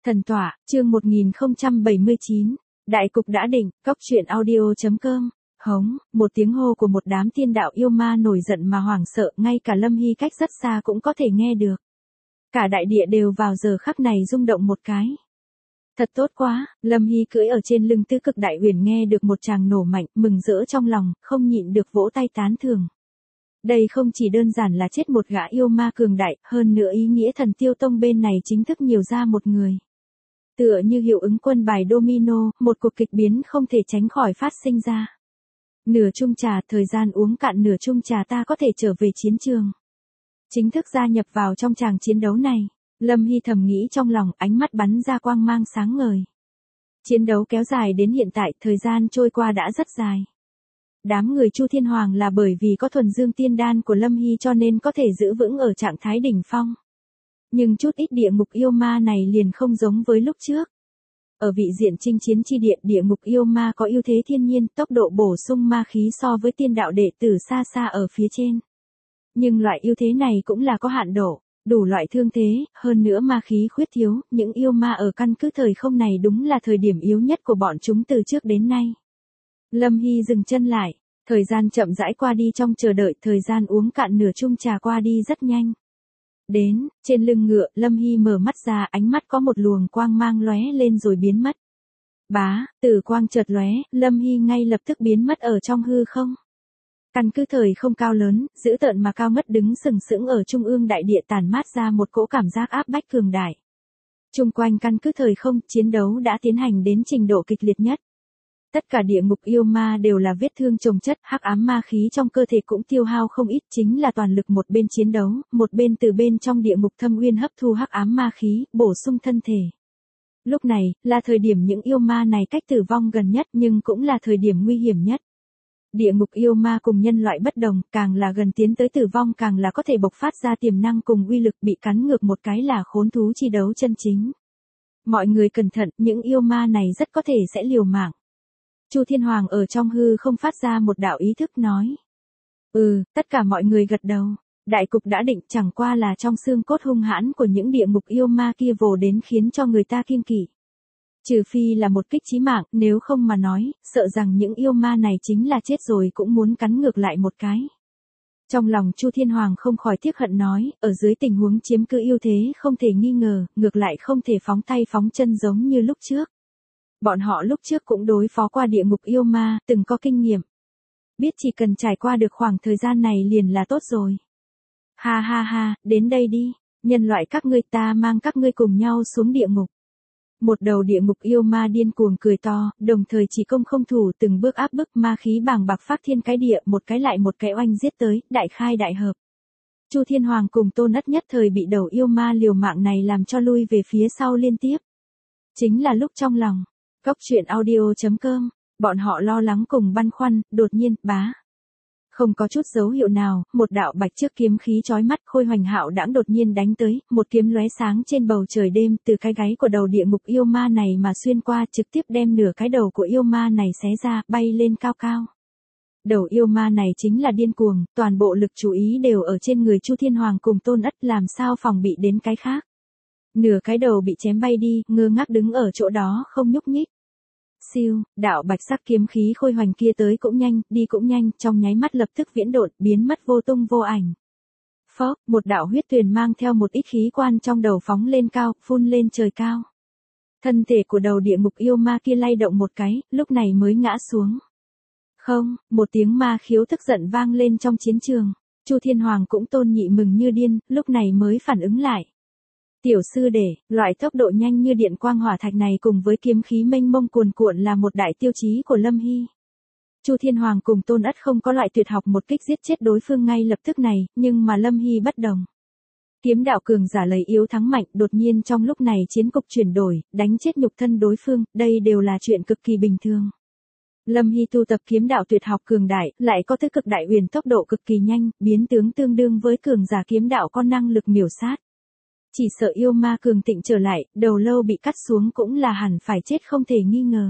Thần tọa, chương 1079. Đại cục đã định, cóc truyện audio.com. Hống, một tiếng hô của một đám tiên đạo yêu ma nổi giận mà hoảng sợ, ngay cả Lâm Hy cách rất xa cũng có thể nghe được. Cả đại địa đều vào giờ khắc này rung động một cái. Thật tốt quá, Lâm Hy cưỡi ở trên lưng tứ cực đại huyền nghe được một tràng nổ mạnh, mừng rỡ trong lòng, không nhịn được vỗ tay tán thưởng. Đây không chỉ đơn giản là chết một gã yêu ma cường đại, hơn nữa ý nghĩa Thần Tiêu Tông bên này chính thức nhiều ra một người. Tựa như hiệu ứng quân bài domino, một cuộc kịch biến không thể tránh khỏi phát sinh ra. Nửa chung trà, thời gian uống cạn nửa chung trà ta có thể trở về chiến trường. Chính thức gia nhập vào trong tràng chiến đấu này, Lâm Hy thầm nghĩ trong lòng, ánh mắt bắn ra quang mang sáng ngời. Chiến đấu kéo dài đến hiện tại, thời gian trôi qua đã rất dài. Đám người Chu Thiên Hoàng là bởi vì có thuần dương tiên đan của Lâm Hy cho nên có thể giữ vững ở trạng thái đỉnh phong. Nhưng chút ít địa ngục yêu ma này liền không giống với lúc trước. Ở vị diện chinh chiến chi địa, địa ngục yêu ma có ưu thế thiên nhiên, tốc độ bổ sung ma khí so với tiên đạo đệ tử xa xa ở phía trên. Nhưng loại ưu thế này cũng là có hạn độ, đủ loại thương thế, hơn nữa ma khí khuyết thiếu, những yêu ma ở căn cứ thời không này đúng là thời điểm yếu nhất của bọn chúng từ trước đến nay. Lâm Hy dừng chân lại, thời gian chậm rãi qua đi trong chờ đợi, thời gian uống cạn nửa chung trà qua đi rất nhanh. Đến, trên lưng ngựa, Lâm Hy mở mắt ra, ánh mắt có một luồng quang mang lóe lên rồi biến mất. Bá, tử quang chợt lóe, Lâm Hy ngay lập tức biến mất ở trong hư không. Căn cứ thời không cao lớn, dữ tợn mà cao ngất đứng sừng sững ở trung ương đại địa tản mát ra một cỗ cảm giác áp bách cường đại. Chung quanh căn cứ thời không, chiến đấu đã tiến hành đến trình độ kịch liệt nhất. Tất cả địa ngục yêu ma đều là vết thương chồng chất, hắc ám ma khí trong cơ thể cũng tiêu hao không ít, chính là toàn lực một bên chiến đấu, một bên từ bên trong địa ngục thâm uyên hấp thu hắc ám ma khí, bổ sung thân thể. Lúc này, là thời điểm những yêu ma này cách tử vong gần nhất nhưng cũng là thời điểm nguy hiểm nhất. Địa ngục yêu ma cùng nhân loại bất đồng, càng là gần tiến tới tử vong càng là có thể bộc phát ra tiềm năng cùng uy lực, bị cắn ngược một cái là khốn thú chi đấu chân chính. Mọi người cẩn thận, những yêu ma này rất có thể sẽ liều mạng. Chu Thiên Hoàng ở trong hư không phát ra một đạo ý thức nói. Tất cả mọi người gật đầu. Đại cục đã định, chẳng qua là trong xương cốt hung hãn của những địa ngục yêu ma kia vồ đến khiến cho người ta kiêng kỵ. Trừ phi là một kích chí mạng, nếu không mà nói, sợ rằng những yêu ma này chính là chết rồi cũng muốn cắn ngược lại một cái. Trong lòng Chu Thiên Hoàng không khỏi tiếc hận nói, ở dưới tình huống chiếm cứ ưu thế không thể nghi ngờ, ngược lại không thể phóng tay phóng chân giống như lúc trước. Bọn họ lúc trước cũng đối phó qua địa ngục yêu ma, từng có kinh nghiệm. Biết chỉ cần trải qua được khoảng thời gian này liền là tốt rồi. Ha ha ha, đến đây đi, nhân loại các ngươi, ta mang các ngươi cùng nhau xuống địa ngục. Một đầu địa ngục yêu ma điên cuồng cười to, đồng thời chỉ công không thủ, từng bước áp bức, ma khí bàng bạc phát thiên cái địa, một cái lại một cái oanh giết tới, đại khai đại hợp. Chu Thiên Hoàng cùng Tôn Ất nhất thời bị đầu yêu ma liều mạng này làm cho lui về phía sau liên tiếp. Chính là lúc trong lòng cóc truyện audio.com, bọn họ lo lắng cùng băn khoăn, đột nhiên, bá. Không có chút dấu hiệu nào, một đạo bạch trước kiếm khí chói mắt, Khôi Hoành Hạo đãng đột nhiên đánh tới, một kiếm lóe sáng trên bầu trời đêm, từ cái gáy của đầu địa ngục yêu ma này mà xuyên qua, trực tiếp đem nửa cái đầu của yêu ma này xé ra, bay lên cao cao. Đầu yêu ma này chính là điên cuồng, toàn bộ lực chú ý đều ở trên người Chu Thiên Hoàng cùng Tôn Ất, làm sao phòng bị đến cái khác. Nửa cái đầu bị chém bay đi, ngơ ngác đứng ở chỗ đó không nhúc nhích. Siêu, đạo bạch sắc kiếm khí khôi hoành kia tới cũng nhanh, đi cũng nhanh, trong nháy mắt lập tức viễn độn, biến mất vô tung vô ảnh. Phốc, một đạo huyết tuyền mang theo một ít khí quan trong đầu phóng lên cao, phun lên trời cao. Thân thể của đầu địa ngục yêu ma kia lay động một cái, lúc này mới ngã xuống. Không, một tiếng ma khiếu tức giận vang lên trong chiến trường. Chu Thiên Hoàng cũng Tôn Nhị mừng như điên, lúc này mới phản ứng lại. Tiểu sư đệ, loại tốc độ nhanh như điện quang hỏa thạch này cùng với kiếm khí mênh mông cuồn cuộn là một đại tiêu chí của Lâm Hy. Chu Thiên Hoàng cùng Tôn Ất không có loại tuyệt học một kích giết chết đối phương ngay lập tức này, nhưng mà Lâm Hy bất đồng. Kiếm đạo cường giả lấy yếu thắng mạnh, đột nhiên trong lúc này chiến cục chuyển đổi, đánh chết nhục thân đối phương, đây đều là chuyện cực kỳ bình thường. Lâm Hy tu tập kiếm đạo tuyệt học cường đại, lại có thứ cực đại huyền tốc độ cực kỳ nhanh, biến tướng tương đương với cường giả kiếm đạo có năng lực miểu sát. Chỉ sợ yêu ma cường thịnh trở lại, đầu lâu bị cắt xuống cũng là hẳn phải chết không thể nghi ngờ.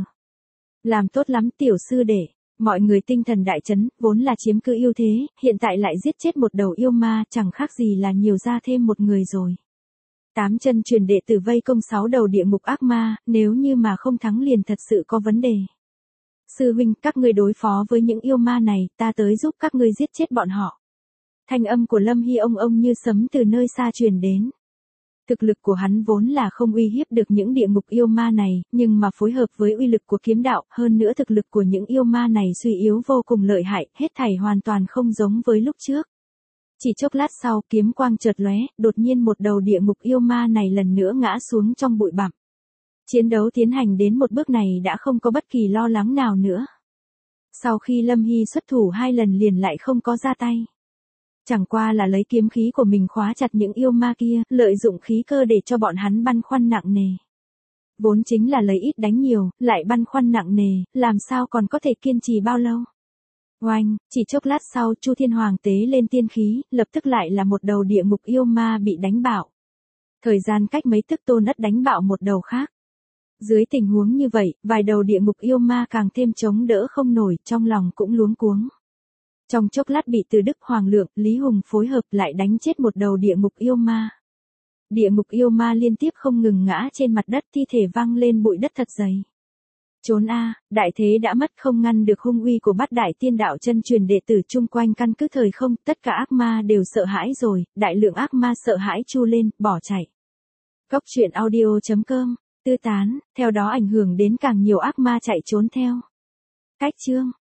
Làm tốt lắm tiểu sư đệ, mọi người tinh thần đại chấn, vốn là chiếm cứ ưu thế, hiện tại lại giết chết một đầu yêu ma, chẳng khác gì là nhiều ra thêm một người rồi. 8 chân truyền đệ tử vây công 6 đầu địa ngục ác ma, nếu như mà không thắng liền thật sự có vấn đề. Sư huynh, các ngươi đối phó với những yêu ma này, ta tới giúp các ngươi giết chết bọn họ. Thanh âm của Lâm Hy ông như sấm từ nơi xa truyền đến. Thực lực của hắn vốn là không uy hiếp được những địa ngục yêu ma này, nhưng mà phối hợp với uy lực của kiếm đạo, hơn nữa thực lực của những yêu ma này suy yếu vô cùng lợi hại, hết thảy hoàn toàn không giống với lúc trước. Chỉ chốc lát sau, kiếm quang chợt lóe, đột nhiên một đầu địa ngục yêu ma này lần nữa ngã xuống trong bụi bặm. Chiến đấu tiến hành đến một bước này đã không có bất kỳ lo lắng nào nữa. Sau khi Lâm Hy xuất thủ 2 lần liền lại không có ra tay. Chẳng qua là lấy kiếm khí của mình khóa chặt những yêu ma kia, lợi dụng khí cơ để cho bọn hắn băn khoăn nặng nề. Vốn chính là lấy ít đánh nhiều, lại băn khoăn nặng nề, làm sao còn có thể kiên trì bao lâu. Oanh, chỉ chốc lát sau Chu Thiên Hoàng tế lên tiên khí, lập tức lại là một đầu địa ngục yêu ma bị đánh bạo. Thời gian cách mấy tức Tôn Ất đánh bạo một đầu khác. Dưới tình huống như vậy, vài đầu địa ngục yêu ma càng thêm chống đỡ không nổi, trong lòng cũng luống cuống. Trong chốc lát bị Từ Đức Hoàng Lượng, Lý Hùng phối hợp lại đánh chết một đầu địa ngục yêu ma. Địa ngục yêu ma liên tiếp không ngừng ngã trên mặt đất, thi thể văng lên bụi đất thật dày. Trốn a, đại thế đã mất, không ngăn được hung uy của Bát Đại Tiên Đạo chân truyền đệ tử chung quanh căn cứ thời không, tất cả ác ma đều sợ hãi rồi, đại lượng ác ma sợ hãi chu lên, bỏ chạy. Cốc truyện audio.com, tư tán, theo đó ảnh hưởng đến càng nhiều ác ma chạy trốn theo. Cách chương